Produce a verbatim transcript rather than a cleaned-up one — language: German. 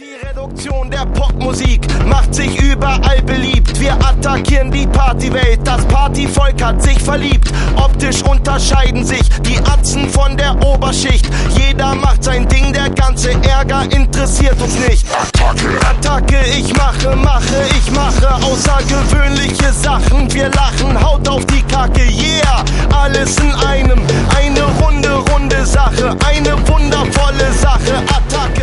Die Reduktion der Popmusik macht sich überall beliebt. Wir attackieren die Partywelt, das Partyvolk hat sich verliebt. Optisch unterscheiden sich die Atzen von der Oberschicht. Jeder macht sein Ding, der ganze Ärger interessiert uns nicht. Attacke, Attacke, ich mache, mache, ich mache außergewöhnliche Sachen. Wir lachen, haut auf die Kacke, yeah, alles in einem. Eine runde, runde Sache, eine wundervolle Sache. Attacke.